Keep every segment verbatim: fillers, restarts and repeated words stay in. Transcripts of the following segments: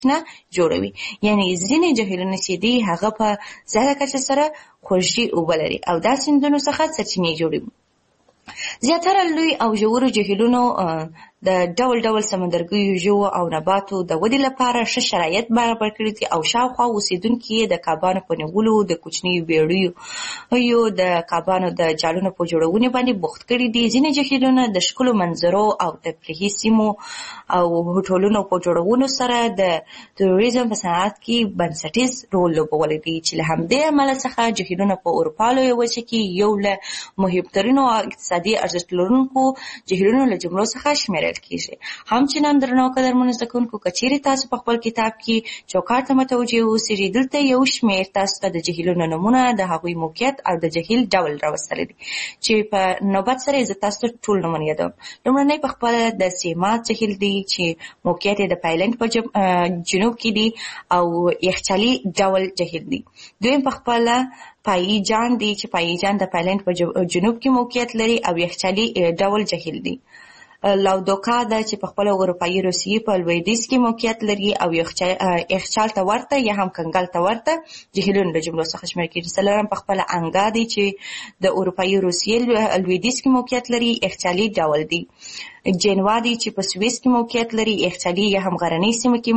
نه جوړوي. یعنی ځینې جهیلونه چې دي هغه په زیاته کچه سره خوږې اوبه لري او دا سیندونو څخه سرچینې جوړوي. زیاتره لوی او ژورو جهیلونو د ډول ډول سمندرګیو ژوو او نباتو د ودې لپاره ښه شرایط برابر کړي دي او شاوخوا اوسېدونکي یې د کبانو په نیولو، د کوچنیو بیړیو د کبانو د جالونو په جوړونې باندې بوخت کړي دي. ځینې جهیلونه د ښکلو منظرو او تفریحي سیمو او هوټلونو په جوړولو سره د توریزم په صنعت کې بنسټیز رول لوبولی دی چې له همدې امله څخه جهیلونه په اروپا لویه وچه کې یو له مهمترینو اقتصادي ارزښت لرونکو جهیلونو له جملو څخه شمیرل کیږي. همچنان درنو قدرمنو زده کوونکو، که چیرې تاسو په خپل کتاب کې چوکاټ ته متوجه اوسئ، دلته یو شمېر تاسو ته د جهیلونو نومونه، د هغوی موقعیت او د جهیل ډول راوستلی دی چې په نوبت سره زه تاسو ته ټول نومونه یادوم. لومړنی په خپله د سیمات جهیل دی چې موقعیت یې د پایلند په جنوب کې دی او یخچالي ډول جهیل دی. دویم په خپله پایی جان دی چې پایی جان د پایلند په جنوب کې موقعیت لري او یخچالي ډول جهیل دی. لاودوکا ده چې په خپله اروپایي روسیې په لویدیځ کې موقعیت لري او یخچال ته ورته یا هم کنګل ته ورته جهیلونو له جملو څخه شمېرل کېږي. څلورم په خپله انګا دی چې د اروپایي روسیې لویدیځ کې موقعیت لري، یخچالي ډول دی. جنوا دی چې په سویس کې موقعیت لري، یخچالي یا هم غرنۍ سیمه کې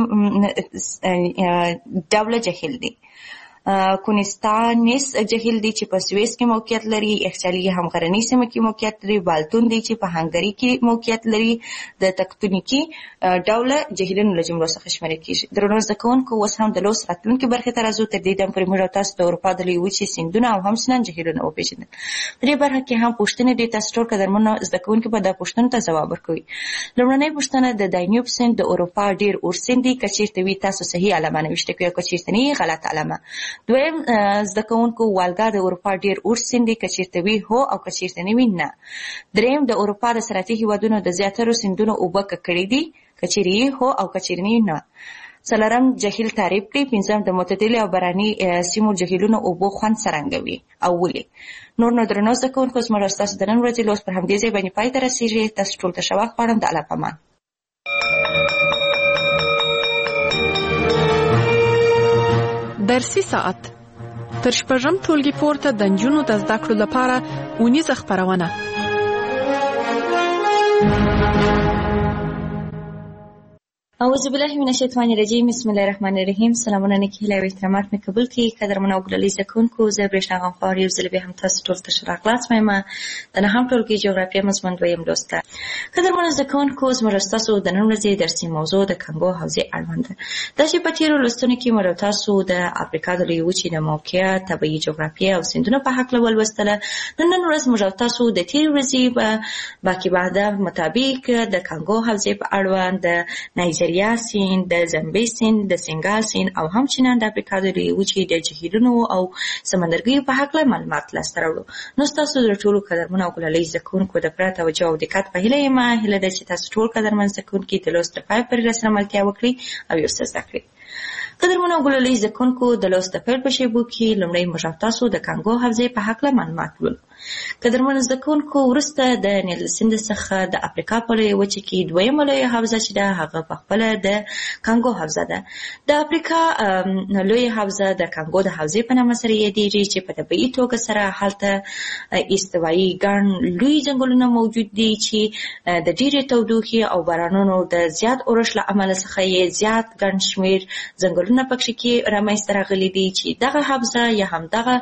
ډوله جهیل دی. کونستانس جهیل دی چې په سویس کې موقعیت لري، یخچالي هم غرنۍ سیمه کې موقعیت لري. بالتون دی چې په هنګري کې موقعیت لري، د تکتونیکي ډوله جهیلونو له جملو څخه شمیرل کېږي. درنو زده کوونکو، اوس هم د لوست راتلونکي برخې ته راځو. تر دې دم پورې موږ تاسو د اروپا د لویې وچې سیندونه او همچنان جهیلونه وپېژندل. په دې برخه کې هم پوښتنې دي، تاسو ټول قدرمنو زده کوونکي به دا پوښتنو ته ځواب ورکوي. لومړنۍ پوښتنه د دانیوب سیند د اروپا ډېر اوږد سیند دی. که چېرته وي تاسو صحیح علامه نوشته کړئ او که چېرته نه وي غلط علامه. دویم زده کوونکو، والګا د اروپا ډېر اوږد سیند دی. که چېرته وي هو او که چېرته نه وي نه. دریم د اروپا د صنعتي هېوادونو د زیاترو سیندونو اوبه ککړې دي. که چېرې وي هو او که چېرې نه وي نه. څلورم جهیل تعریف کړئ. پنځم د معتدلې او باراني سیمو جهیلونو اوبو خوند څرنګه وي او ولې. نور نو درنو زده کوونکو، زموږ ستاسو د نن ورځې لوست پر همدې ځای باندې پای ته رسېږي. تاسو ټول ته ښه وخت غواړم. د الله په امان. درسي ساعت تر شپږم ټولګي پورته د نجونو د زده کړو لپاره اونیزه خپرونه. اعوذ بالله من الشیطان الرجیم. بسم الله الرحمن الرحیم. سلامونه نیکې هیلې او احترامات مې قبول کړئ. قدرمنو او ګلالي زده کوونکو، زه برېښنا غمخوار یو ځل بیا هم تاسو ټولو ته ښه راغلاست وایم. د نهم ټولګي جغرافیه مضمون دویم لوست ده. قدرمنو زده کوونکو، زموږ ستاسو د نن ورځې درسي موضوع د کنګو حوزې اړوند ده. دا چې په تېرو لوستونو کې موږ تاسو د افریقا د لویې وچې د موقعیت، طبیعي جغرافیه او سیندونو په هکله ولوستله. نو نن ورځ موږ تاسو د تېرې ورځې باقي بعده مطابق د کنګو حوزې په اړوند د نایجریا سیند، د زمبي سیند، د سینګال سیند او همچنان د افریقا د لویې وچې د جهیلونو او سمندرګیو په هکله معلومات لاسته راوړو. نو ستاسو د ټولو قدرمنو او ګلالۍ زده کوونکو د پوره توجه او دقت په هیله یم. هیله ده چې تاسو ټول قدرمن زده کوونکي د لوست د پای پورې راسره ملتیا وکړئ او یو څه زده کړئ. قدرمنو او ګلالۍ زده کوونکو، د لوست د پیل په شیبو کې لومړی موږ تاسو د کنګو حوزې په هکله معلومات ولولو. قدرمنو زده کوونکو، وروسته د نیل سیند څخه د افریقا په لویه وچه کې دویمه لویه حوزه چې ده هغه په خپله د کنګو حوزه ده. د افریقا لویه حوزه د کنګو د حوزې په نامه سره یادېږي چې په طبیعي توګه سره هلته استوایي ګڼ لوی ځنګلونه موجود دي چې د ډېرې تودوخې او بارانونو د زیات اورښت له امله څخه یې زیات ګڼ شمېر ځنګلونه پکښې کې رامنځته راغلي دي چې دغه حوزه یا هم دغه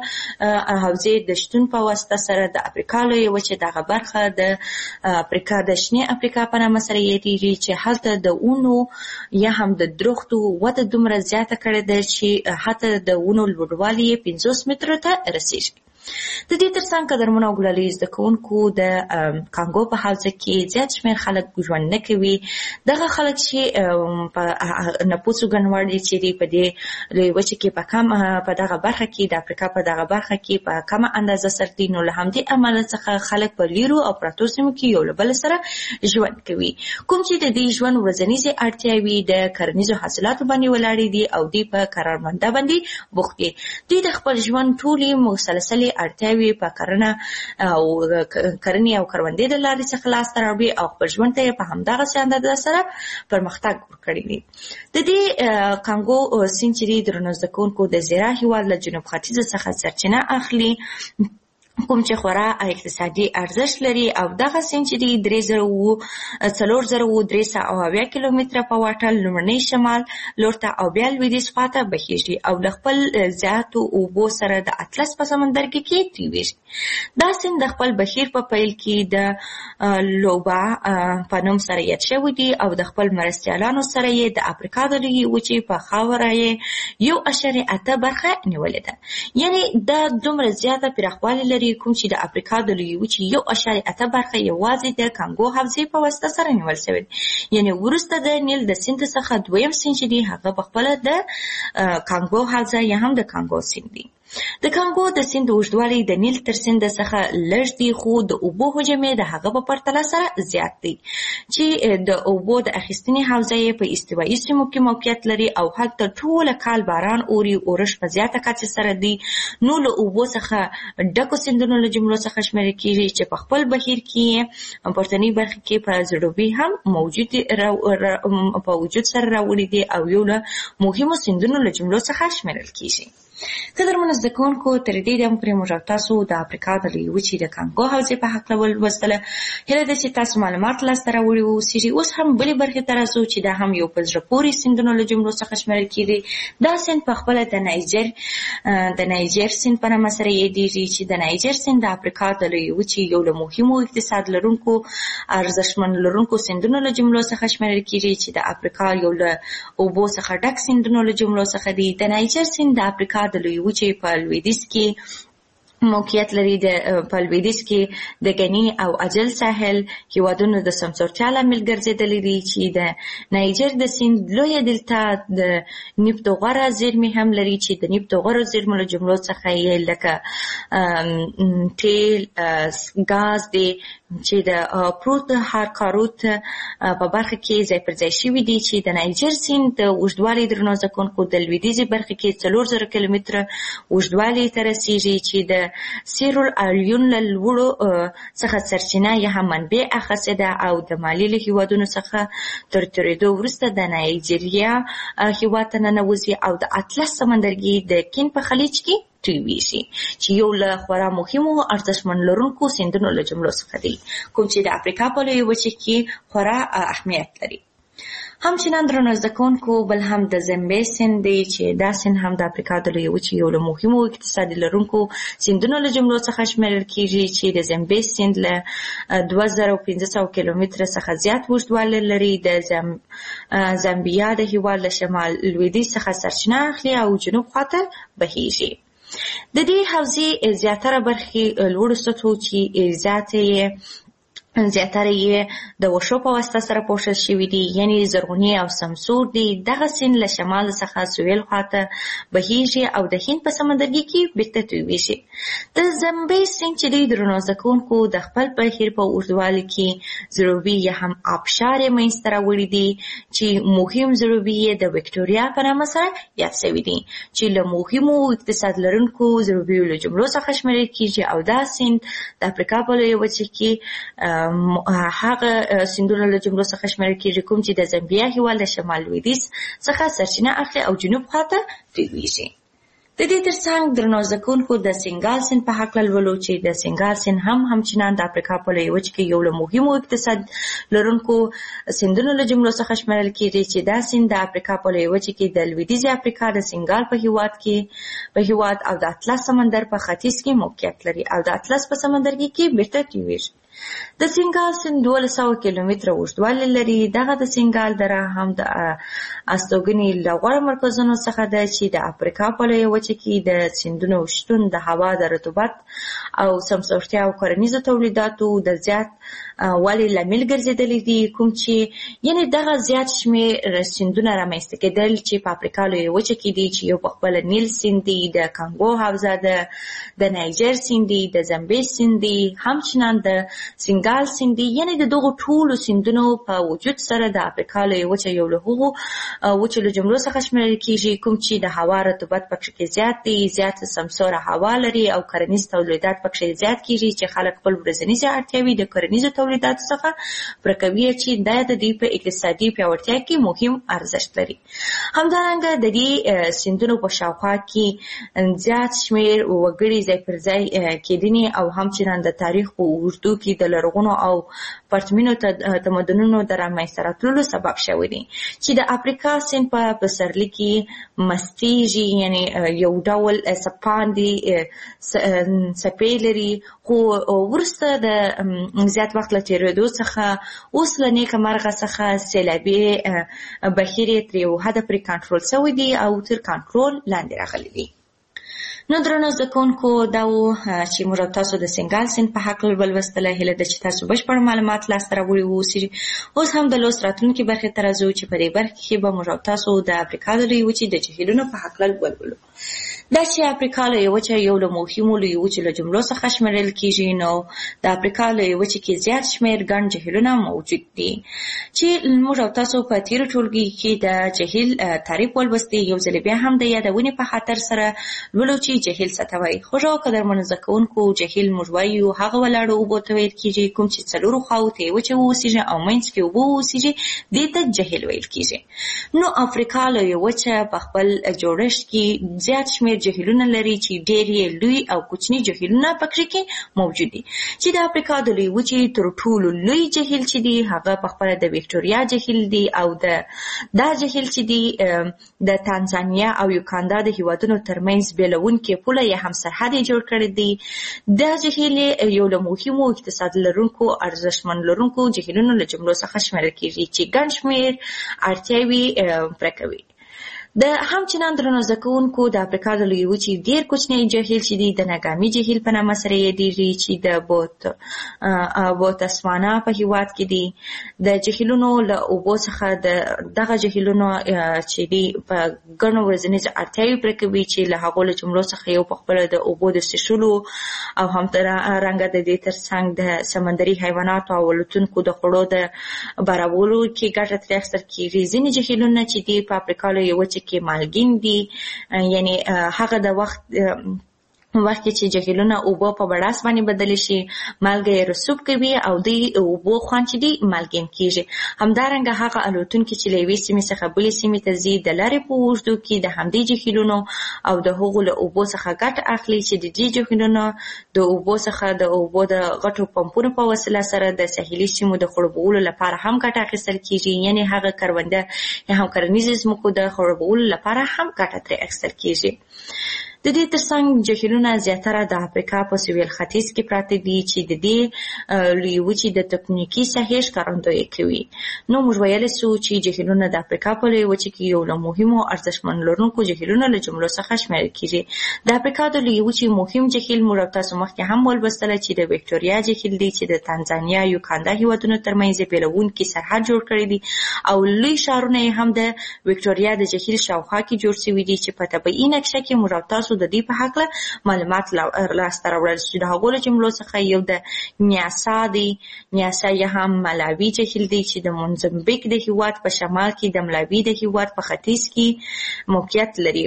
حوزې د شتون په واسطه سره د افریقا لویه وچه دغه برخه د افریقا د شنې افریقا په نامه سره یادېږي چې هلته د ونو یا هم د درختو وده دومره زیاته کړې ده چې حتی د ونو لوړوالی یې پنځوس مترو ته رسېږي. د دې ترڅنګ قدرمنو او ګلالۍ زده کوونکو، د کانګو په حوزه کې زیات شمېر خلک ژوند نه کوي. دغه خلک چې په نفوسو ګڼوړ دي چې په دې لویې وچې کې په کم په دغه برخه کې د افریقا په دغه برخه کې په کمه اندازه سره دي. نو له همدې امله څخه خلک په لیرو او پرتو سیمو کې یو له بل سره ژوند کوي، کوم چې د دې ژوند ورځنیزې اړتیاوې د کرنیزو حاصلاتو باندې ولاړې دي او دوی په کارمنده باندې بوخت دي. دوی د خپل ژوند ټولې مسلسلې اړتیاوې په کرنه او کرنې او کروندې د لارې څخه لاسته راوړي او خپل ژوند ته یې په همدغسې اندازه سره پرمختګ ورکړی دی. د دې کانګو سیند چې دی درنو زده کوونکو د زیرا هېواد له جنوب ختیځ څخه سرچینه اخلي، کوم چې خورا اقتصادي ارزښت لري او دغه سیند چې دی درې زره اووه څلور زره اووه درې سوه او اویا کیلومتره په واټن لومړنی شمال لور ته او بیا لویدیځ خواته بهیږي او له خپل زیاتو اوبو سره د اطلس په سمندرګي کې تویږي. دا سیند د خپل بهیر په پیل کې د لوبا په نوم سره یاد شوی دی او د خپل مرستیالانو سره یې د افریقا د لویې وچې په خاوره یې یو اعشاریه اته برخه نیولې ده. یعنې دا دومره زیاته پراخوالی لري کوم چې د افریقا د لویې وچې یو اعشاریه اته برخه یوازې د کانګو حوزې په واسطه سره نیول شوې ده. یعنې وروسته د نیل د سیند څخه دویم سیند چې دی هغه پخپله د کانګو حوزه یا هم د کانګو سیند دی. د کانګو د سیند اوږدوالی د نیل تر سیند څخه لږ دی، خو د اوبو حجم یې د هغه په پرتله سره زیات دی چې د اوبو د اخیستنې حوزه یې په استوایي سیمو کې موقعیت لري او هلته ټوله کال باران اوري، اورښت په زیاته کچه سره دی. نو له اوبو څخه ډکو سیندونو له جملو څخه شمیرل کېږي چې په خپل بهیر کې پورتنۍ برخې کې په ځړوبي هم موجود په وجود سره راوړي دي او یو له مهمو سیندونو له جملو څخه شمیرل کېږي. قدرمنو زده کوونکو، تر دې دمه پورې موږ تاسو د افریقا د لویې وچې د کانګو حوزې په هکله ولوستله. هیله ده چې تاسو معلومات لاسته راوړي واوسیږي. اوس هم بلې برخې ته راځو چې دا هم یو په زړه پورې سیندونو له جملو څخه شمیرل کېږي. دا سیند پخپله د نایجر د نایجر سیند په نامه سره یادېږي چې د نایجر سیند د افریقا د لویې وچې یو له مهمو اقتصاد لرونکو ارزښتمن لرونکو سیندونو له جملو څخه شمیرل کېږي چې د افریقا یو له اوبو څخه ډک سیندونو له جملو څخه دی. د نایجر سیند د افریقا د لویې وچې په لویدیځ کې موقعیت لري. د په لویدیځ کې د غني او اجل ساحل هېوادونو د سمسورتیا لامل ګرځېدلی دی چې د نایجر د سیند لویه دلتا د نفت او غوره زیرمې هم لري چې د نفت او غوره زیرمو له جملو څخه یې لکه تیل، ګاز دی چې د پروت هارکاروت په برخه کې ځای پر ځای شوي دي چې د نایجر سیند د اوږدوالي درنو زده کوونکو د لویدیځې برخې کې څلور زره کیلومتره اوږدوالي ته رسیږي چې د سیرول اليون له لوړو څخه سرچینه یا هم منبع اخیستې ده او د مالي له هېوادونو څخه تر تېرېدو وروسته د نایجیریا هېواد ته ننوځي او د اطلس سمندرګي د کین په خلیج کې تویږي چې یو له خورا مهمو ارزښتمن لرونکو سیندونو له جملو څخه دی کوم چې د افریقا په لویې وچې کې خورا اهمیت لري. همچنان درنو زده کوونکو، بل هم د زمبې سیند دی چې دا سیند هم د افریقا د لویې وچې یو له مهمو اقتصادي لرونکو سیندونو له جملو څخه شمیرل کېږي چې د زمبې سیند له دوه زره پنځه سوه کیلومتره څخه زیات اوږدوالی لري. د زامبیا د هېواد له شمال لویدیځ څخه سرچینه اخلي او جنوب خواته بهیږي. د دې حوزې زیاتره برخې لوړو سطحو چې زیاتې یې زیاتره یې د وښو په واسطه سره پوښل شوي دي، یعنې زرغونې او سمسور دي. دغه سیند له شمال څخه سویل خواته بهیږي او د هند په سمندرګي کې بیرته تویږي. د زمبې سیند چې دی درنو زده کوونکو د خپل بهیر په اوږدوالي کې ځړوبي یا هم آبشار یې منځته راوړي دي چې مهم ځړوبي یې د وکټوریا په نامه سره یاد شوي دي چې له مهمو اقتصاد لرونکو ځړوبیو له جملو څخه شمیرل کېږي او دا سیند د افریقا په لویه وچه کې هغه سیندونو له جملو څخه شمیرل کېږي کوم چې د زامبیا هېواد له شمال لویدیځ څخه سرچینه اخلي او جنوب خواته تویږي. د دې ترڅنګ درنو زده کوونکو د سینګال سیند په هکله لولو چې د سینګال سیند هم همچنان د افریقا په لویه وچه کې یو له مهمو اقتصاد لرونکو سیندونو له جملو څخه شمیرل کېږي چې دا سیند د افریقا په لویه وچه کې د لویدیځې افریقا د سینګال په هېواد کې په هېواد او د اطلس سمندر په ختیځ کې موقعیت لري او د اطلس په سمندرګي کې بیرته تویږي. د سینګال سیند دولس سوه کیلومتره اوږدوالی لري. دغه د سینګال دره هم د استوګنې له غوره مرکزونو څخه ده چې د افریقا په لویه وچه کې د سیندونو شتون د هوا د رطوبت او سمسورتیا او کرنیزو تولیداتو د زیات والي لامل ګرځېدلی دي کوم چې یعنې دغه زیات شمېر سیندونه رامنځته کېدل چې په افریقا لویه وچه کې دي چې یو پخپله نیل سیند دی، د کانګو حوزه ده، د نایجر سیند دی، د زمبې سیند دی، همچنان د سینګال سیند دی. یعنې د دغو ټولو سیندونو په وجود سره د افریقا لویه وچه یو له هغو وچو له جملو څخه شمیرل کیږي کوم چې د هوا رطوبت پکې کې زیات دی، زیات سمسوره هوا لري او کرنیز تولیدات پکې زیات کیږي چې خلک خپل ورځني اړتیاوې د کرنیزو تولیداتو څخه پوره کوي چې دا د دوی په اقتصادي پیاوړتیا کې مهم ارزښت لري. همدارنګه د دې سیندونو په شاوخوا کې زیات شمېر وګړي ځای پر ځای کېدنې او همچنان د تاریخ په اوږدو کې د لرغونو او پرتمینو تمدنونو د رامنځته راتللو سبب شوی دی چې د افریقا سیند په پسرلي کې مستیږي، یعنې یو ډول سپان دي څپې لري، خو وروسته د زیات وخت له تېرېدو څخه اوس له نیکه مرغه څخه سیلابي بهیر یې تر یو حده پورې کنټرول شوی دی او تر کنټرول لاندې راغلی دی. نو درنو زده کوونکو دا و چې موږ تاسو د سینګال سیند په هکله ولوستله. هیله ده چې تاسو بشپړ معلومات لاسته راوړي واوسئ. اوس هم د لوست راتلونکي برخې ته راځو چې په دې برخه کې به موږ تاسو د افریقا د لویې وچې د جهیلونو په هکله ولولو. دا چې افریقا لویه وچه یو له مهمو لویو وچو له جملو څخه شمیرل کیږي، نو د افریقا لویه وچې کې زیات شمېر ګڼ جهیلونه موجود دي چې موږ تاسو په تېرو ټولګي کې د جهیل تعریف ولوستي. یو ځل بیا هم د یادونې په خاطر سره لولو چې جهیل څه ته وایي. خو قدرمنو زده کوونکو، جهیل موږ وایو هغه ولاړو اوبو ته ویل کیږي کوم چې څلورو خواوو ته یې وچه واوسیږي او منځ کې اوبه واوسیږي، دې ته جهیل ویل کیږي. نو افریقا لویه وچه په خپل جوړښت کې زیات شمېر جهیلونه لري چې ډېر یې لوی او کوچني جهیلونه پکې کې موجود دي. چې د افریقا د لویې وچې تر ټولو لوی جهیل چې دی هغه په خپله د ویکټوریا جهیل دی او د دا جهیل چې دی د تانزانیا او یوکاندا د هیوادونو ترمنځ بیلونکې پوله یا هم سرحد یې جوړ کړی دی. دا جهیل یو له مهمو اقتصاد لرونکو ارزښتمن لرونکو جهیلونو له جملو څخه شمیرل کیږي چې ګڼ شمېر اړتیاوې پوره کوي. د همچنان درنو زده کوونکو د افریقا د لویې وچې ډېر کوچنی جهیل چې دی د ناګامي جهیل په نامه سره یادېږي چې د بوت بوتسوانا په هیواد کې دی. د جهیلونو له اوبو څخه د دغه جهیلونو چې دی په ګڼو ورځنیزو اړتیاوې پوره کوي چې له هغو له جملو څخه یو په خپله د اوبو د څښلو او همدارنګه د دې ترڅنګ د سمندري حیواناتو او الوتونکو د خوړو د برابرولو کې ګټه ترې اخیستل کېږي. ځینې جهیلونه چې دی په افریقا لویې وچې کې مالګین دي، یعنی هغه د وخت وخت چې جهیلونه اوبه په بړاس باندې بدلی شي مالګه یې رسوب کوي او د اوبو خوند چې دی مالګین کیږي. همدارنګه هغه الوتونکي چې له یوې سیمې څخه بلې سیمې ته ځي د لارې په اوږدو کې د همدې جهیلونو او د هغو له اوبو څخه ګټه اخلي چې د دې جهیلونو د اوبو څخه د اوبو د غټو پمپونو په وسیله سره د ساحلي سیمو د خړوبولو لپاره هم ګټه اخیستل کیږي. یعنې هغه کرونده یا هم کرنیزې ځمکو د خړوبولو لپاره هم ګټه ترې اخیستل کیږي. د دې ترڅنګ جهیلونه زیاتره د افریقا په سویل ختیځ کې پراته دي چې د دې لویې وچې د تکتونیکي ساحې ښکارندویي کوي. نو موږ ویلی سو چې جهیلونه د افریقا په لویې وچې کې یو له مهمو ارزښتمن لرونکو جهیلونو له جملو څخه شمیرل کیږي. د افریقا د لویې وچې مهم جهیل موږ تاسو مخکې هم ولوستله چې د ویکټوریا جهیل دی چې د تانزانیا یوکاندا هیوادونو ترمنځ یې بیلونکي سرحد جوړ کړی دی او لوی ښارونه یې هم د ویکټوریا د جهیل شاوخوا کې جوړ شوي دي چې په طبیعي نقشه کې موږ تاسو د دې په هکله معلومات لاسته راوړل چې د هغو له جملو څخه یو د نیاسا دی. نیاسا یا هم ملاوي جهیل دی چې د موزمبیک د هیواد په شمال کې د ملاوي د هیواد په ختیځ کې موقعیت لري.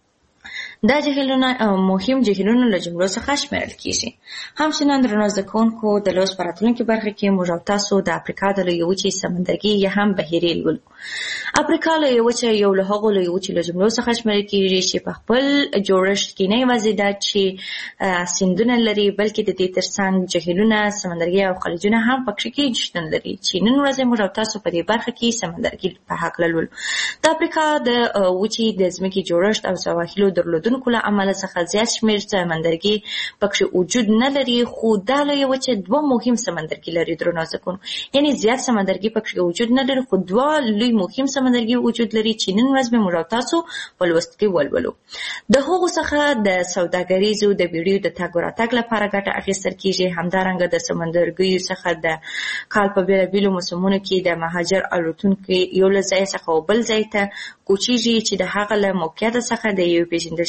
دا جهیلونه مهم جهیلونو له جملو څخه شمیرل کیږي. همچنان درنو زده کوونکو د لوست په راتلونکي برخه کې موږ تاسو د افریقا د لویې وچې سمندرګي یا هم بحیرې لولو. افریقا لویې وچه یو له هغو لویې وچې له جملو څخه شمیرل کیږي چې په خپل جوړښت کې نه یوازې دا چې سیندونه لري بلکې د دې ترڅنګ جهیلونه، سمندرګي او خلیجونه هم پکې کې شتون لري چې نن ورځ موږ تاسو په دې برخه کې سمندرګي په هکله لولو. د افریقا د وچې د ځمکې جوړښت او سواحلو درلودونکو له امله څخه زیات شمېر سمندرګي پکې وجود نه لري، خو دا لویه وچه دوه مهم سمندرګي لري درنو زده کوونکو. یعنې زیات سمندرګي پکې وجود نه لري خو دوه لوی مهم سمندرګي وجود لري چې نن ورځ به موږ تاسو په لوست کې ولولو. د هغو څخه د سوداګریزو د بیړیو د تګ راتګ لپاره ګټه اخیستل کیږي. همدارنګه د سمندرګیو څخه د کال په بېلابېلو موسمونو کې د مهاجر الوتونکي یو له ځای څخه بل ځای ته کوچیږي چې د هغه له موقعیت څخه د یو پیژندل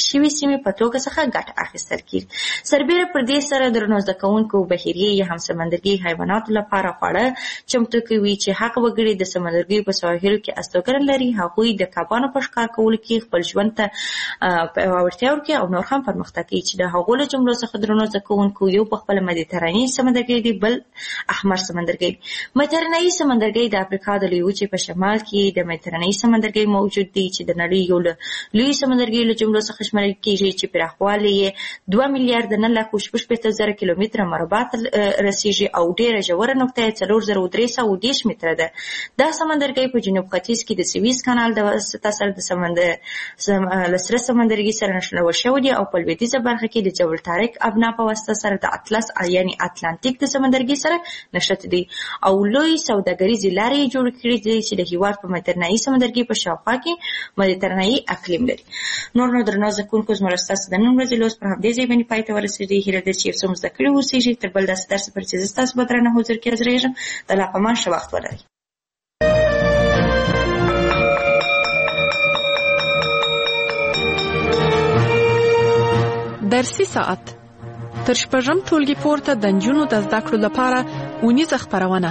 شوي سیمې په توګه څخه ګټه اخیستل کیږي. سربیره پر دې سره درنو زده کوونکو بحیري یا هم سمندرګي حیواناتو لپاره خواړه چمتو کوي چې هغه وګړي د سمندرګي په ساحلو کې استوګنه لري هغوی د کبانو په ښکار کولو کې خپل ژوند ته پیاوړتیا ورکوي او نور هم پرمختګ کوي چې د هغو له جملو څخه درنو زده کوونکو یو په خپله مدیترانې سمندرګي دی، بل احمر سمندرګي. مدیترانې سمندرګي د افریقا د لوی وچې په شمال کې د مدیترانې سمندرګي موجود دی چې د نړۍ یو له لوی سمندرګي له جملو څخه شمېرل کېږي چې پراخوالی یې دوه میلیارده نه لک شپږ شپېته زره کیلومتره مربع ته رسیږي او ډېره ژوره نقطه یې څلور زره درې سوه دېرش متره ده. دا سمندرګي په جنوب ختیځ کې د سویس کانال د واسطه سره د سمندر له سره سمندرګي سره نښلول شوی دی او په لویدیځه برخه کې د جبل طارق ابنا په واسطه سره د اطلس یعنی اتلانتیک د سمندرګي سره نښلوي دي او لوی سوداګریزې لارې جوړې کړې دي چې د هېواد په مدیترانې سمندرګي په شاوخوا کې مدیترانې اقلیم لري. نور نو درنو زده کوونکو زموږ ستاسو د نن ورځې لوست پر همدې ځای باندې پای ته ورسېدی. هیله ده چې یو څه مو زده کړي اوسېږي. تر بل داسې درس پورې چې زه ستاسو په درنه حضور کې حاضرېږم د الله په امان ښه وخت ولرئ. درسي ساعت تر شپږم ټولګي پورته د نجونو د زده کړو لپاره اونیزه خپرونه.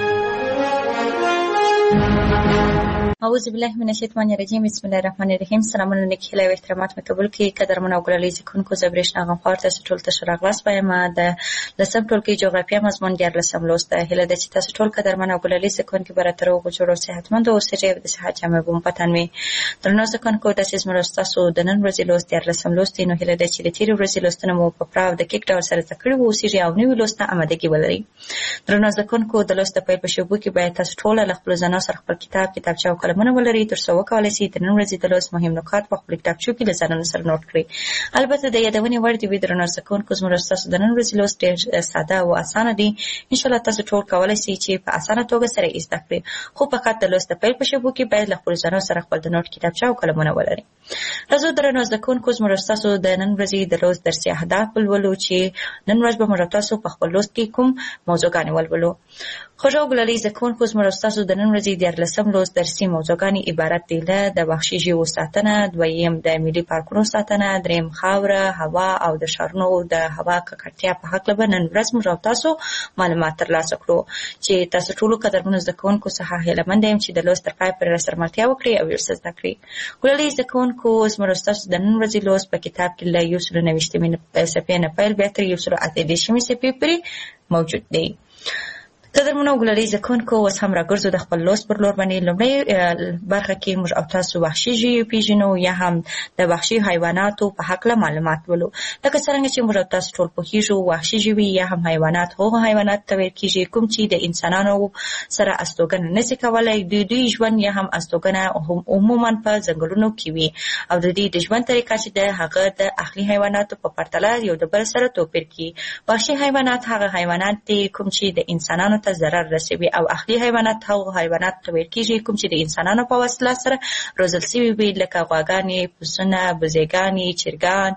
اعوذ بالله من الشیطان الرجیم. بسم الله الرحمن الرحیم. سلامونه نیک هیله او احترامات مې قبول کړئ. قدرمن او ګلالي زکونکو زه برېښنا غمخوار تاسو ټول ته ښه راغلاست وایم. د لسم ټولګي جغرافیه مضمون دیارلسم لوست ده. هیله ده چې تاسو ټول قدرمن او ګلالي زکونکي به راته روغ جوړ او صحتمند اوسئ او د صحت جامې به مو په تن وي. درنو زکونکو داسې زموږ ستاسو د نن ورځې لوست دیارلسم لوست دی. نو هیله ده چې د تېرې ورځې لوستونه مو په پوره او دقیق ډول سره زده کړي واوسېږي او نوي لوست ته امادګي ولرئ. درنو زکونکو د لوست د پیل په شېبو کې باید تاسو ټوله له خپلو ځانو سره خپل کتاب کتابچه او قلمونه ولرئ تر څو وکولای شئ د نن ورځې د لوست مهم نکات په خپل کتابچو کې له ځانونو سره نوټ کړئ. البته د یادونې وړ دي درنو زده کوونکو زموږ ستاسو د نن ورځې لوست ډېر ساده او اسانه دی. انشاءالله تاسو ټول کولی شئ چې په اسانه توګه سره یې زده کړئ، خو فقط د لوست د پیل په شېبو کې باید له خپلو ځانو سره خپل د نوټ کتابچه او قلمونه ولرئ. راځو درنو زده کوونکو زموږ ستاسو د نن ورځې د لوست درسي اهداف ولولو چې نن ورځ به موږ تاسو په خپل لوست کې کوم موضوعګانې ولولو. خوږو ګلالي زده کوونکو زموږ ستاسو د نن ورځې دیارلسم لوست درسي موضوعګانې عبارت دي له د وحشي ژویو ساتنه، دویم د ملي پارکونو ساتنه، دریم خاوره، هوا او د ښارونو د هوا ککړتیا په هکله به نن ورځ موږ تاسو معلومات ترلاسه کړو چې تاسو ټولو قدرمنو زده کوونکو څخه هیله یم چې د لوست تر پایه پورې راسره ملتیا وکړئ او یو څه زده کړئ. ګلالي زده کوونکو زموږ ستاسو د نن ورځې لوست په کتاب کې له یو سلو نویشتمې صفحې نه پیل بیا تر یو سلو اته دېرشمې صفحې پورې موجود دی. قدرمنو ګلالي زده کوونکو اوس هم راګرځو د خپل لوست پر لور باندې. لومړۍ برخه کې موږ او تاسو وحشي ژوي پیژنو یا هم د وحشي حیواناتو په هکله معلومات ولو. لکه څرنګه چې موږ او تاسو ټول پوهېږو وحشي ژوي یا هم حیوانات هغه حیوانات ته ویل کېږي کوم چې د انسانانو سره استوګنه نشي کولی. دوی دوی ژوند یا هم استوګنه عموما په ځنګلونو کې وي او د دې د ژوند طریقه چې د هغه د اهلي حیواناتو په پرتله یو د بل سره توپیر کوي. وحشي حیوانات هغه حیوانات دي کوم چې د انسانانو ته ضرر رسوي او اهلي حیوانات هغه حیوانات ته ویل کېږي کوم چې د انسانانو په وسیله سره روزل شوي وي لکه غواګانې، پسونه، بزېګانې، چرګان،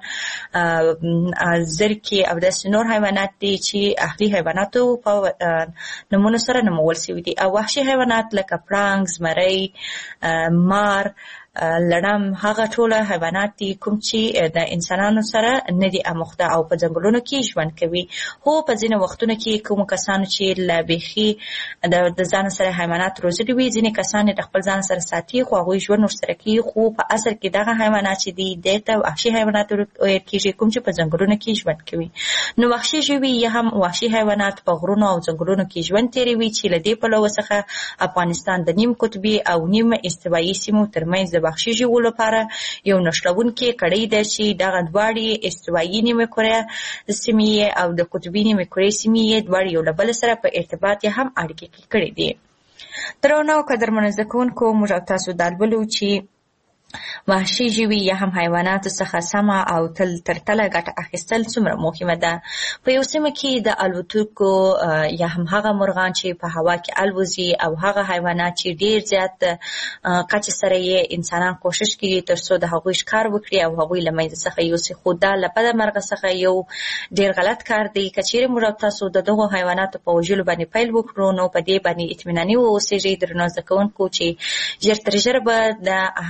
زرکې او داسې نور حیوانات دي چې اهلي حیواناتو په نومونو سره نومول شوي دي. او وحشي حیوانات لکه پړانګ، زمری، مار، لړم هغه ټوله حیوانات دي کوم چې د انسانانو سره نه دي اموخته او په ځنګلونو کې ژوند کوي. خو په ځینې وختونو کې کوم کسانو چې له بیخي د ځان سره حیوانات روزلي وي ځینې کسان د خپل ځان سره ساتي خو هغوی ژوند ورسره کوي، خو په اصل کې دغه حیوانات چې دي دې ته وحشي حیوانات ویل کېږي کوم چې په ځنګلونو کې ژوند کوي. نو وحشي ژوي یا هم وحشي حیوانات په غرونو او ځنګلونو کې ژوند تېروي چې له دې پلوه څخه افغانستان د نیم قطبي او نیم استوایي سیمو ترمنځ د وحشي ژویو لپاره یو نښلونکې کړۍ ده چې دغه دواړې استوایي نیمه کره سیمې او د قطبي نیمه کرې سیمې دواړې یو له بل سره په ارتباط یا هم اړیکې کې کړي دي. درنو قدرمنو زده کوونکو موږ او تاسو دا لولو چې وحشي ژوي یا هم حیواناتو څخه سمه او تل تر تله ګټه اخیستل څومره مهمه ده. په یو سیمه کې د الوتونکو یا هم هغه مرغان چې په هوا کې الوزي او هغه حیوانات چې ډیر زیات کچې سره یې انسانان کوشش کوي تر څو د هغوی ښکار وکړي او هغوی له منځه څخه یوسي، خو دا له بده مرغه څخه یو ډیر غلط کار دی. که چیرې موږ تاسو د دغو حیواناتو په وژلو باندې پیل وکړو نو په دې باندې اطمیناني واوسئ درنو زده کوونکو چې ژر تر ژره به د حیواناتو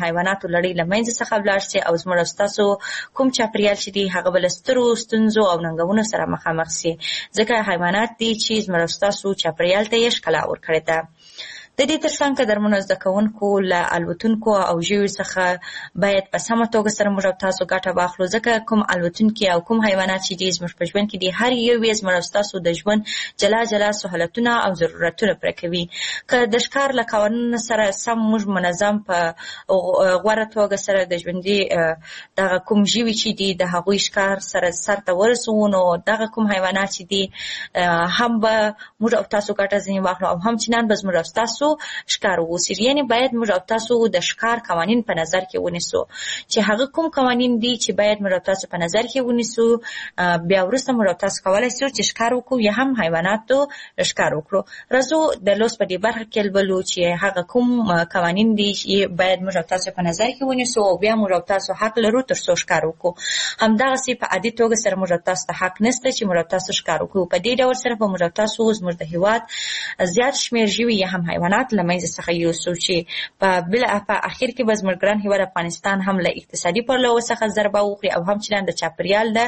حیواناتو لړۍ له منځه څخه ولاړ سي او زموږ او ستاسو کوم چاپیریال چې دی هغه به له سترو ستونزو او ننګونو سره مخامخ سي، ځکه حیوانات دي چې زموږ او ستاسو چاپیریال ته یې ښکلا ورکړې ده. د دې ترڅنګ قدرمنو زده کوونکو له الوتونکو او ژویو څخه باید په سمه توګه سره موږ او تاسو ګټه واخلو، ځکه کوم الوتونکي او کوم حیوانات چې دي زموږ په ژوند کې دي هر یو یې زموږ او ستاسو د ژوند جلا جلا سهولتونه او ضرورتونه پوره کوي. که د ښکار له قوانینو سره سم موږ منظم په غوره توګه سره د ژوندي دغه کوم ژوي چې دي د هغوی ښکار سره سرته ورسوو، نو دغه کوم حیوانات چې دي هم به موږ او تاسو ګټه ځینې واخلو او هم چنان به زموږ او ستاسو ښکار ووسي. یعنې باید موږ او تاسو د ښکار قوانین په نظر کې ونیسو، چې هغه کوم قوانین دي چې باید موږ او تاسو په نظر کې ونیسو. بیا وروسته موږ او تاسو کولی شو چې ښکار وکړو یا هم حیواناتو ښکار وکړو. راځو د لوست په دې برخه کې ولولو چې هغه کوم قوانین دي چې باید موږ او تاسو په نظر کې ونیسو او بیا موږ او تاسو حق لرو تر څو ښکار وکړو. همدغسې په عادي توګه سره موږ او تاسو ته حق نشته چې موږ او تاسو ښکار وکړو. په دې ډول سره به موږ او تاسو زموږ د هېواد زیات شمېر ژوي یا هم حیوانات له منځه څخه یوسو، چې په بل په اخر کې به زموږ ګران هېواد افغانستان هم له اقتصادي پلوه څخه ضربه وخوري او هم چنان د چاپیریال د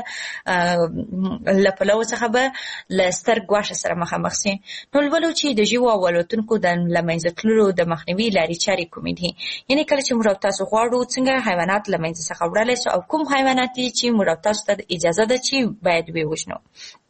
له پلوه څخه به له ستر ګواښ سره مخامخ سي. نو لولو چې د ژوو او الوتونکو د له منځه تللو د مخنیوي لارې چارې کومې دي. یعنې کله چې موږ او تاسو غواړو څنګه حیوانات له منځه څخه وړلی سو او کوم حیوانات دي چې موږ او تاسو ته اجازه ده چې باید ووژنو.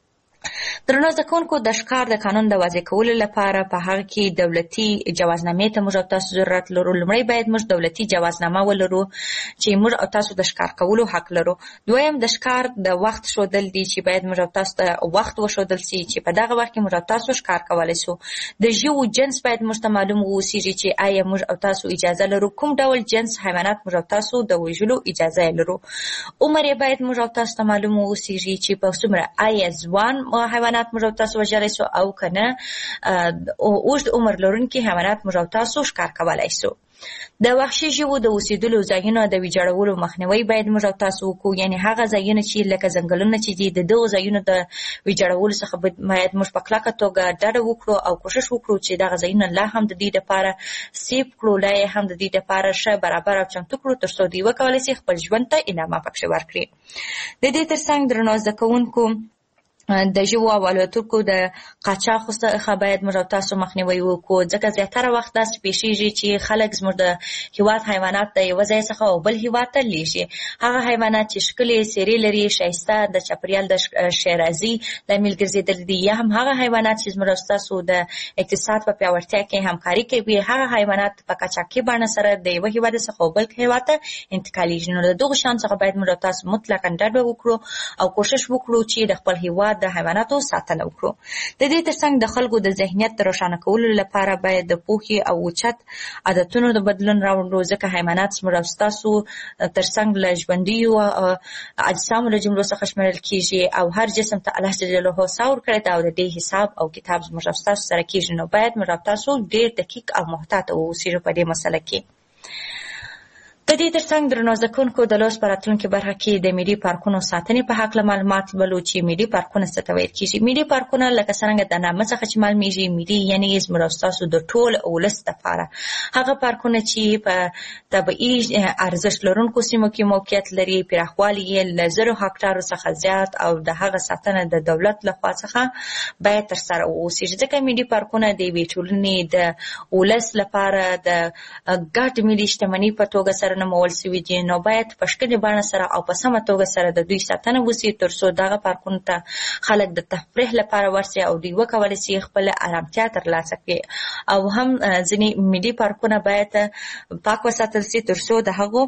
درنو زده کوونکو، د ښکار د قانون د واضح کولو لپاره په هغه کې دولتي جوازنامې ته موږ او تاسو ضرورت لرو. لومړی باید موږ دولتي جوازنامه ولرو چې موږ او تاسو د ښکار کولو حق لرو. دویم د ښکار د وخت ښودل دي چې باید موږ او تاسو ته وخت وښودل سي چې په دغه وخت کې موږ او تاسو ښکار کولی سو. د ژوو جنس باید موږ ته معلوم واوسیږي چې آیا موږ او تاسو اجازه لرو کوم ډول جنس حیوانات موږ او تاسو د وژلو اجازه یې لرو. عمر یې باید موږ او تاسو ته معلوم واوسیږي چې په څومره آیا ځوان حیوانات موږ او تاسو وژلی سو او که نه اوږد عمر لرونکي حیوانات موږ او تاسو ښکار کولی سو. د وحشي ژوو د اوسېدلو ځایونو د ویجاړولو مخنیوی باید موږ او تاسو وکړو. یعنې هغه ځایونه چې لکه ځنګلونه چې دي د دغو ځایونو د ویجاړولو څخه باید موږ په کلکه توګه ډډه وکړو او کوښښ وکړو چې دغه ځایونه لا هم د دې دپاره سیف کړو، لا یې هم د دې دپاره ښه برابر او چمتو کړو تر څو دوی وکولی سي خپل ژوند ته انعامه پکښې ورکړي. د دې ترڅنګ درنو زده کوونکو، د ژوو او الوتونکو د قاچاقو څخه باید موږ او تاسو مخنیوی وکړو، ځکه زیاتره وخت داسې پیښیږي چې خلک زموږ د هېواد حیوانات د یوه ځای څخه او بل هېواد ته لیږي. هغه حیوانات چې ښکلې څېرې لري، ښایسته، د چاپېریال د ښېرازي لامل ګرځېدلي دي، یا هم هغه حیوانات چې زموږ او ستاسو د اقتصاد په پیاوړتیا کې همکاري کوي، هغه حیوانات په قاچاقي بڼه سره د یوه هېواد څخه او بل هېواد ته انتقالېږي. نو د دغو شیانو څخه باید موږ او تاسو مطلقا ډډه وکړو او کوښښ وکړو چې د خپل هېواد د حیواناتو ساتنه وکړو. د دې ترڅنګ د خلکو د ذهنیت د روښانه کولو لپاره باید د پوهې او اوچت عادتونو د بدلون راوړو، ځکه حیوانات زموږ او ستاسو ترڅنګ له ژوندیو اجسامو له جملو څخه شمېرل کېږي او هر جسم ته الله جل جلاله ساه ورکړی ده او د دې حساب او کتاب زموږ او ستاسو سره کېږي. نو باید موږ او تاسو ډېر دقیق او محتاط واوسېږو په دې مسله کې. د دې ترڅنګ درنو زده کوونکو، د لوست په راتلونکې برخه کې د ملي پارکونو ساتنې په هکله معلومات ولو چې ملي پارکونه څه ته ویل کېږي. ملي پارکونه لکه څرنګه د نامه څخه چې معلومیږي، ملي یعنې زموږ او ستاسو د ټول ولس دپاره هغه پارکونه چې په طبیعي ارزښت لرونکو سیمو کې موقعیت لري، پراخوالی یې له زرو هکټارو څخه زیات او د هغه ساتنه د دولت لخوا څخه باید ترسره واوسېږي، ځکه ملي پارکونه د یوې ټولنې د ولس لپاره د ګډ ملي شتمنۍ په توګه سره نومول سوي دي. نو باید په ښکلې بڼه سره او په سمه توګه سره د دوی ساتنه وسي تر څو دغه پارکونو ته خلک د تفریح لپاره ورسي او دوی وکولی سي خپله ارامتیا ترلاسه کړي. او هم ځینې ملي پارکونه باید پاک وساتل سي تر څو د هغو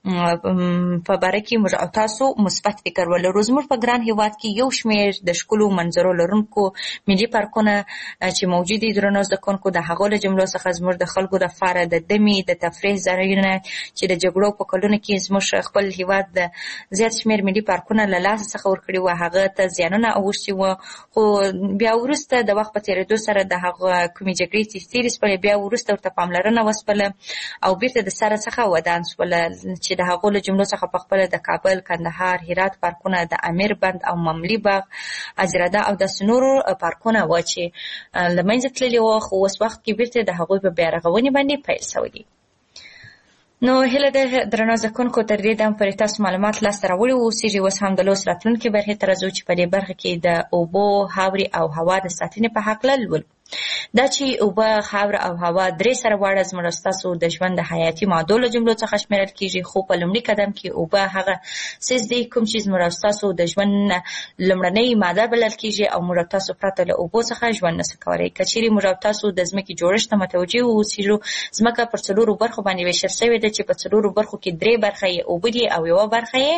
په باره کې موږ او تاسو مثبت فکر ولرو. زموږ په ګران هېواد کې یو شمېر د ښکلو منظرو لرونکو ملي پارکونه چې موجود دي درنو زده کوونکو، د هغو له جملو څخه زموږ د خلکو لپاره د دمې د تفریح ځایونه چې د جګړو په کلونو کې زموږ خپل هېواد د زیات شمېر ملي پارکونه له لاسه څخه ورکړي وو، هغه ته زیانونه اوښتي وو، خو بیا وروسته د وخت په تېرېدو سره د هغه کومې جګړې چې تېرې شولې بیا وروسته ورته پاملرنه وسوله او بیرته د سره څخه ودان شوله، چې د هغو له جملو څخه په خپله د کابل، کندهار، هرات پارکونه، د امیر بند او مملي باغ، اجرده او داسې نورو پارکونه وو چې له منځه تللي وو، خو اوس وخت کې بیرته د هغوی په بیا رغونې باندې پیل شوی دي. نو هیله ده درنو زده کوونکو تر دې دم پورې تاسو معلومات لاسته راوړي اوسېږي. اوس هم د لوست راتلونکې برخې ته راځو چې په دې برخه کې د اوبو، خاورې او هوا د ساتنې په هکله لولو. دا چې اوبه، خاوره او هوا درې سره واړه زموږ ستاسو د ژوند د حیاتي مادو له جملو څخه شمیرل کېږي، خو په لومړي قدم کې اوبه هغه څیز دی کوم چې زموږ ستاسو د ژوند لومړنۍ ماده بلل کېږي او موږ تاسو پرته له اوبو څخه ژوند نشو کولی. که چیرې موږ تاسو د ځمکې جوړښت ته متوجه اوسېږو، ځمکه پر څلورو برخو باندې ویشل شوې ده چې په څلورو برخو کې درې برخه یې اوبه دي او یوه برخه یې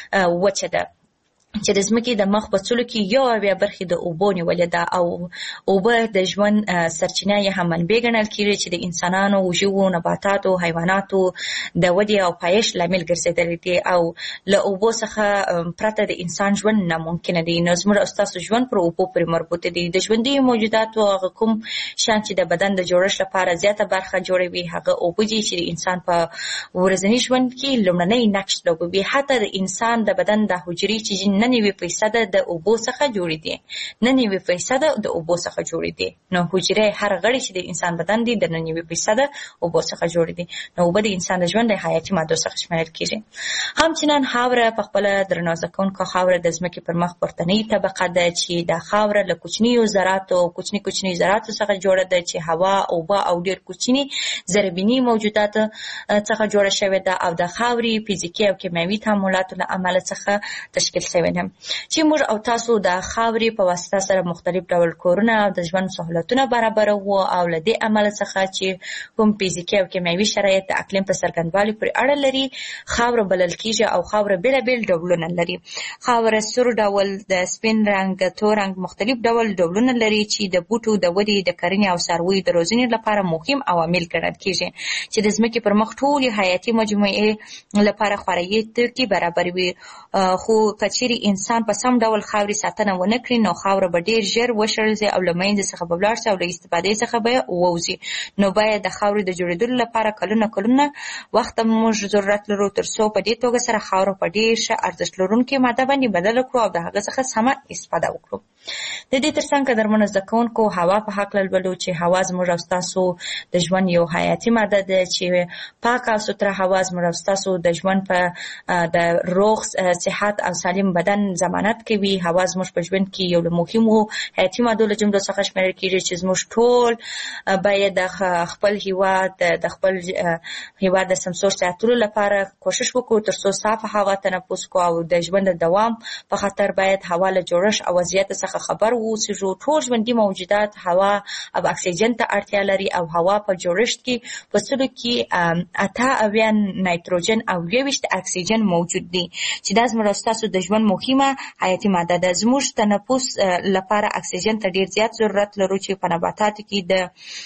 وچه ده، چې د ځمکې د مخ په څلو کې یو اویا برخې د اوبو نیولې ده او اوبه د ژوند سرچینه یې هم منبع ګڼل کېږي چې د انسانانو، ژوو، نباتاتو، حیواناتو د ودې او پایښت لامل ګرځېدلې دي او له اوبو څخه پرته د انسان ژوند ناممکنه دی. نو زموږ او ستاسو ژوند پر اوبو پورې مربوط دی. د ژوندي موجوداتو هغه کوم شیان چې د بدن د جوړښت لپاره زیاته برخه جوړوي هغه اوبه دي چې د انسان په ورځني ژوند کې لومړنی نقش لوبوي. حتی د انسان د بدن د حجرې چې نه نوي فیصده د اوبو څخه جوړې دي، نه نوي فیصده د اوبو څخه جوړې دي. نو حجرې هر غړی چې د انسان بدن دی د نه نوي فیصده اوبو څخه جوړې دي. نو اوبه د انسان د ژوند د حیاتي مادو څخه شمیرل کېږي. همچنان خاوره په خپله درنو زده کوونکو خاوره د ځمکې پر مخ پورتنۍ طبقه ده چې دا خاوره له کوچنیو ذراتو کوچني کوچني ذراتو څخه جوړه ده چې هوا، اوبه او ډېر کوچني ذربیني موجودات څخه جوړه شوې ده او د خاورې فزیکي او کیمیاوي تعاملاتو له امله څخه تشکیل شوې ده چې موږ او تاسو د خاورې په واسطه سره مختلف ډول کورونه او د ژوند سهولتونه برابروو او له دې امله څخه چې کوم فزیکي او کیمیاوي شرایط د اقلیم په څرګندوالي پورې اړه لري خاوره بلل کېږي او خاوره بېلابېل ډولونه لري. خاوره سور ډول، د سپین رنګ، تور رنګ مختلف ډول ډولونه لري چې د بوټو د ودې، د کرنې او څارویو د روزنې لپاره مهم عوامل ګڼل کېږي چې د ځمکې پر مخ ټولې حیاتي مجموعې لپاره خوراکي توکي برابروي. خو که چیرې انسان په سم ډول خاورې ساتنه ونه کړي نو خاوره به ډېر ژر وشړل او له منځه څخه به ولاړ شي او له استفادې څخه به ووځي. نو باید د خاورې د جوړېدلو لپاره کلونه کلونه وخت موږ ضرورت لرو تر څو په دې توګه سره خاوره په ډېر ښه ارزښت لرونکې ماده باندې بدله کړو او د هغه څخه سمه استفاده وکړو. د دې ترڅنګ قدرمنو زده کوونکو هوا په هکله لولو چې هوا زموږ او ستاسو د ژوند یو حیاتي ماده ده چې پاکه او سوتره هوا زموږ او ستاسو د ژوند په د روغ صحت او سالم بدن ضمانت کوي. هوا زموږ په ژوند کې یو له مهمو حیاتي مادو له جملو څخه شمیرل کېږي چې زموږ ټول باید د خپل هیواد د خپل هیواد د سمسور ساتلو لپاره کوشش وکړو تر څو صافه هوا تنفس کړو او د ژوند د دوام په خاطر باید هوا له جوړښت او وضعیت څخه خبر واوسو. ټول ژوندي موجودات هوا او اکسیجن ته اړتیا لري او هوا په جوړښت کې په سلو کې اته اویا نایتروجن او یوویشت اکسیجن موجود دي چې دا زموږ ستاسو د ژوند مهمه حیاتي ماده ده. زموږ تنفس لپاره اکسیجن ته ډیر زیات ضرورت لرو چې په نباتاتو کې د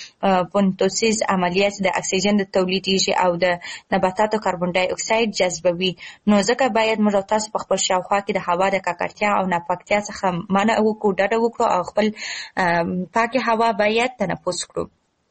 فوتوسنتز عملیات د اکسیجن د تولیدېږي او د نباتاتو کاربن ډای اکساید جذبوي. نو ځکه باید موږ تاسو په خپل شاوخوا کې د هوا د ککړتیا او ناپاکتیا څخه منع وکړو، ډډه وکړو او خپل پاکه هوا باید تنفس کړو.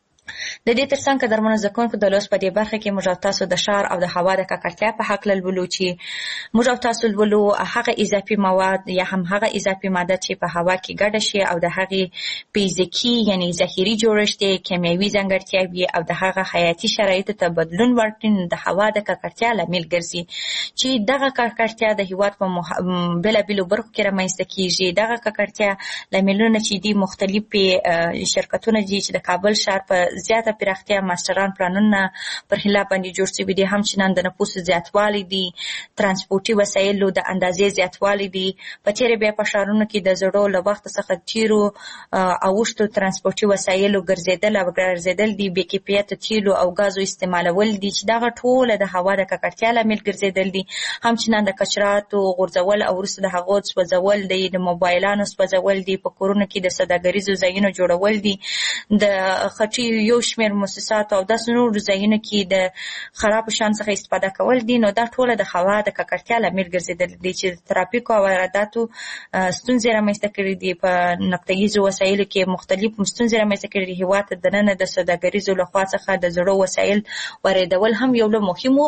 د دې ترڅنګ قدرمنو زده کوونکو د لوست په دې برخه کې موږ تاسو د ښار او د هوا د ککړتیا په هکله لولو چې موږ تاسو لولو هغه اضافي مواد یا هم هغه اضافي ماده چې په هوا کې ګډه شي او د هغې فزیکي یعنی ظاهري جوړښت، کیمیاوي ځانګړتیاوې او د هغه حیاتي شرایطو ته بدلون ورکړي د هوا د ککړتیا لامل ګرځي چې دغه ککړتیا د هیواد په بېلابېلو برخو کې رامنځته کېږي. دغه ککړتیا لاملونه چې دي مختلفې شرکتونه دي چې د کابل ښار په زیاته پراختیا ماستران پلانونه پر خلاف باندې جوړ شوي دي. همچنان د نفوس زیاتوالی دي، ترانسپورتي وسایلو د اندازې زیاتوالی دي. په تېره بیا په ښارونو کې د زړو له وخت څخه تیرو او اوښتو ترانسپورتي وسایلو ګرځېدل او ګرځېدل دي، بې کیفیته تیلو او غازو استعمالول دي چې دغه ټوله د هوا د ککړتیا لامل ګرځېدل دي. همچنان د کچراتو غورځول او وروسته د هغو سوځول دي، د موبایلانو سوځول دي، په کورونو کې د سوداګریزو ځایونو جوړول دي، د خټي یو شمېر مؤسساتو او داسې نورو ځایونو کې د خرابو شیانو څخه استفاده کول دي. نو دا ټوله د هوا د ککړتیا لامل ګرځېدلي دي چې د ترافیکو او وارداتو ستونزې رامنځته کړي دي. په نقطه ییزو وسایلو کې مختلف ستونزې رامنځته کړي دي. هېواد ته دننه د سوداګریزو لخوا څخه د زړو وسایل واردول هم یو له مهمو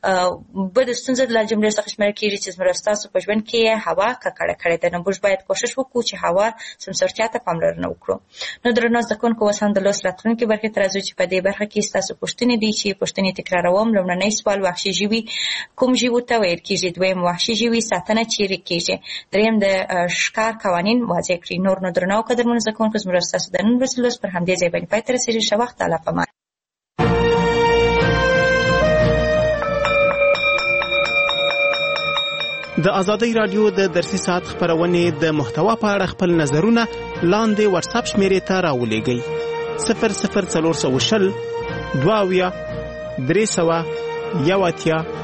بدو ستونزو له جملې څخه شمیرل کېږي چې زموږ ستاسو په ژوند کې هوا ککړه کړې ده. نو موږ باید کوشش وکړو چې هوا سمسورتیا ته پاملرنه وکړو. نو درنو زده کوونکو اوس هم د لوست راتلونکې برخې برخې ته راځو چې په دې برخه کې ستاسو پوښتنې دي چې پوښتنې تکراروم. لومړنی سوال وحشي ژوي کوم ژویو ته ویل کېږي؟ دویم وحشي ژوي ساتنه چیرې کېږي؟ دریم د ښکار قوانین واضح کړي. نور نو درنو او قدرمنو زده کوونکو زموږ ستاسو د نن ورځې لوست پر همدې ځای باندې پای ته رسېږي. ښه وخت. الله پامان. د ازادۍ راډیو د درسي ساعت خپرونې د محتوا په اړه خپل نظرونه لاندې واتس اپ شمیرې ته راولېږئ. صفر صفر څلور سوه شل دوه اویا درې سوه یو اتیا